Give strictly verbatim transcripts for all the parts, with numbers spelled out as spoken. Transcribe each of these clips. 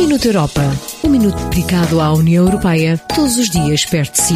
Minuto Europa. Um minuto dedicado à União Europeia, todos os dias perto de si.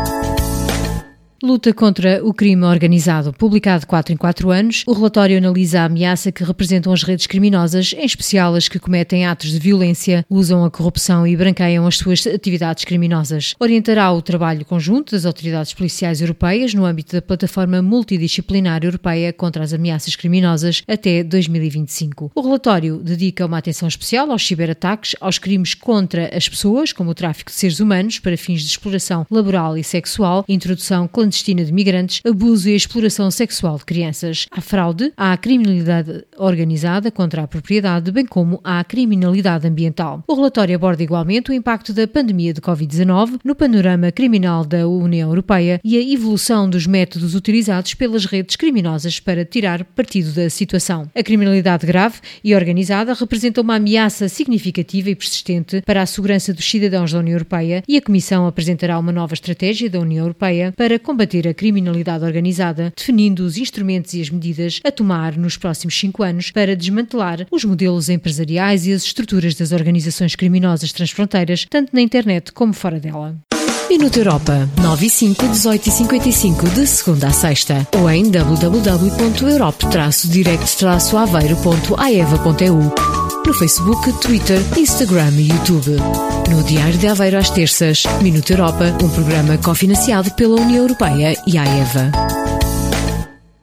Luta contra o crime organizado. Publicado de quatro em quatro anos, o relatório analisa a ameaça que representam as redes criminosas, em especial as que cometem atos de violência, usam a corrupção e branqueiam as suas atividades criminosas. Orientará o trabalho conjunto das autoridades policiais europeias no âmbito da Plataforma Multidisciplinar Europeia contra as Ameaças Criminosas até dois mil e vinte e cinco. O relatório dedica uma atenção especial aos ciberataques, aos crimes contra as pessoas, como o tráfico de seres humanos para fins de exploração laboral e sexual, introdução clandestina de migrantes, abuso e exploração sexual de crianças. Há fraude, há criminalidade organizada contra a propriedade, bem como há criminalidade ambiental. O relatório aborda igualmente o impacto da pandemia de covid dezanove no panorama criminal da União Europeia e a evolução dos métodos utilizados pelas redes criminosas para tirar partido da situação. A criminalidade grave e organizada representa uma ameaça significativa e persistente para a segurança dos cidadãos da União Europeia e a Comissão apresentará uma nova estratégia da União Europeia para combater a criminalidade organizada, definindo os instrumentos e as medidas a tomar nos próximos cinco anos para desmantelar os modelos empresariais e as estruturas das organizações criminosas transfronteiras, tanto na internet como fora dela. Minuto Europa, nove e cinco, dezoito e cinquenta e cinco, de segunda a sexta, ou em w w w ponto europe traço direct traço aveiro ponto a e v a ponto e u, no Facebook, Twitter, Instagram e YouTube. No Diário de Aveiro às terças, Minuto Europa, um programa cofinanciado pela União Europeia e a AEVA.